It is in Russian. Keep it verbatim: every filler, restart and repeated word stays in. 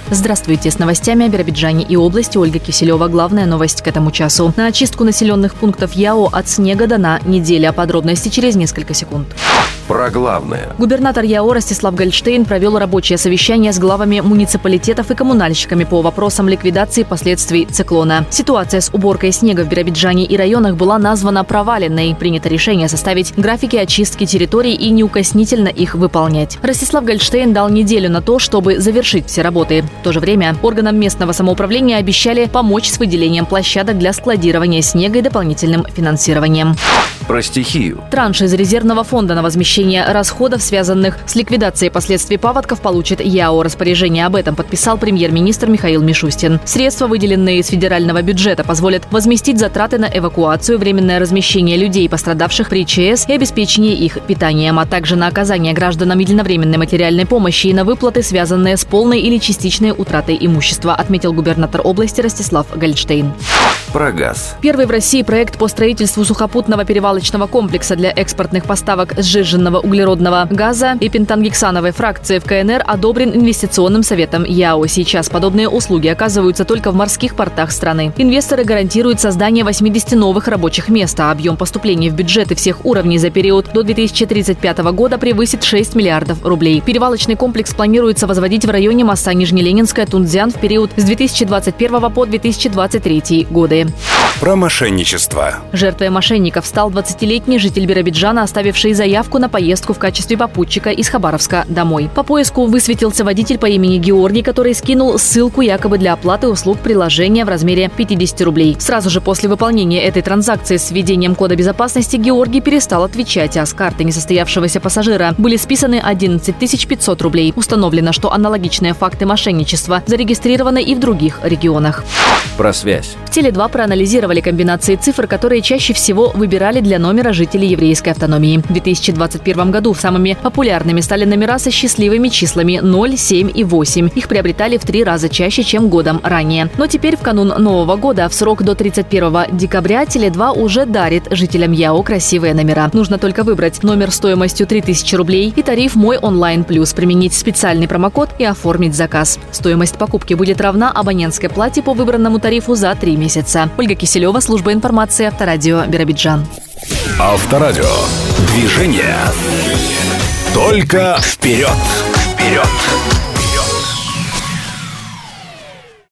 Здравствуйте, с новостями о Биробиджане и области Ольга Киселева. Главная новость к этому часу. На очистку населенных пунктов ЯО от снега дана неделя. Подробности через несколько секунд. Про главное. Губернатор ЯО Ростислав Гольштейн провел рабочее совещание с главами муниципалитетов и коммунальщиками по вопросам ликвидации последствий циклона. Ситуация с уборкой снега в Биробиджане и районах была названа проваленной. Принято решение составить графики очистки территорий и неукоснительно их выполнять. Ростислав Гольштейн дал неделю на то, чтобы завершить все работы. В то же время органам местного самоуправления обещали помочь с выделением площадок для складирования снега и дополнительным финансированием. Про стихию. Транш из резервного фонда на возмещение расходов, связанных с ликвидацией последствий паводков, получит ЯО. Распоряжение об этом подписал премьер-министр Михаил Мишустин. Средства, выделенные из федерального бюджета, позволят возместить затраты на эвакуацию, временное размещение людей, пострадавших при ЧС, и обеспечение их питанием, а также на оказание гражданам единовременной материальной помощи и на выплаты, связанные с полной или частичной утратой имущества, отметил губернатор области Ростислав Гольштейн. Про газ. Первый в России проект по строительству сухопутного перевалочного комплекса для экспортных поставок сжиженного углеродного газа и пентангексановой фракции в КНР одобрен инвестиционным советом ЯО. Сейчас подобные услуги оказываются только в морских портах страны. Инвесторы гарантируют создание восьмидесяти новых рабочих мест, а объем поступлений в бюджеты всех уровней за период до две тысячи тридцать пятого года превысит шесть миллиардов рублей. Перевалочный комплекс планируется возводить в районе моста Нижнеленинская Тунцзян в период с две тысячи двадцать первого по две тысячи двадцать третий годы. Про мошенничество. Жертвой мошенников стал двадцатилетний житель Биробиджана, оставивший заявку на поездку в качестве попутчика из Хабаровска домой. По поиску высветился водитель по имени Георгий, который скинул ссылку якобы для оплаты услуг приложения в размере пятьдесят рублей. Сразу же после выполнения этой транзакции с введением кода безопасности Георгий перестал отвечать, а с карты несостоявшегося пассажира были списаны одиннадцать тысяч пятьсот рублей. Установлено, что аналогичные факты мошенничества зарегистрированы и в других регионах. Про связь. В Теле два проанализировали комбинации цифр, которые чаще всего выбирали для номера жителей еврейской автономии. В две тысячи двадцать первом году самыми популярными стали номера со счастливыми числами ноль, семь и восемь. Их приобретали в три раза чаще, чем годом ранее. Но теперь в канун Нового года, в срок до тридцать первого декабря, Теле два уже дарит жителям ЯО красивые номера. Нужно только выбрать номер стоимостью три тысячи рублей и тариф «Мой онлайн плюс», применить специальный промокод и оформить заказ. Стоимость покупки будет равна абонентской плате по выбранному тарифу за три месяца. Ольга Киселева, служба информации, Авторадио, Биробиджан. Авторадио. Движение. Только вперед. Вперед.